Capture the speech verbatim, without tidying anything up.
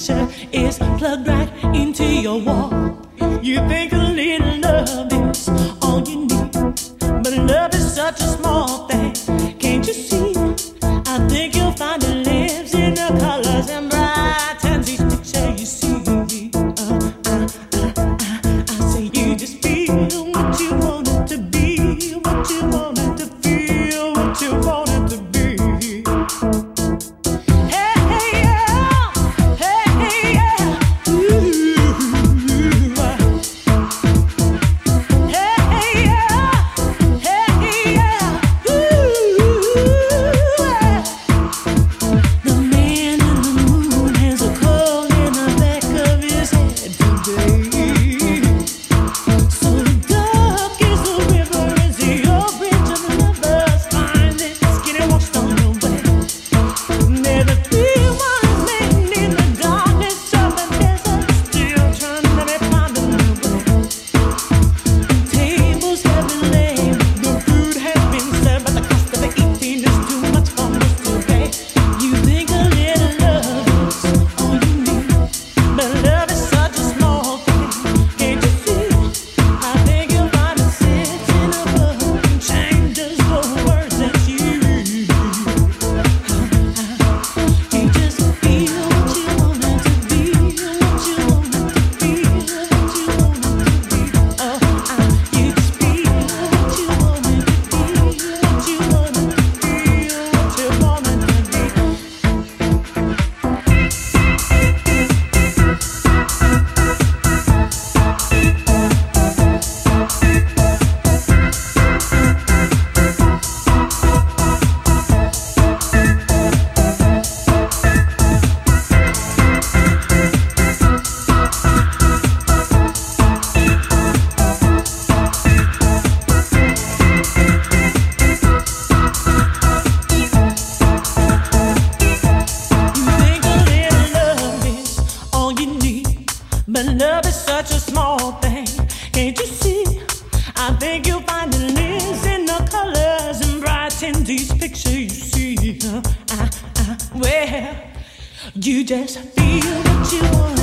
picture is plugged right into your wall. You think a little love is all you need, but love is such a small thing. Can't you see? I think you'll find it lives in the colors and brightens each picture you see. Uh, I, I, I, I say you just feel what you want it to be, what you want it to feel, what you want it to be. But love is such a small thing. Can't you see? I think you'll find it lives in the colors and brightens these pictures you see. Uh, uh, uh, well, you just feel what you want.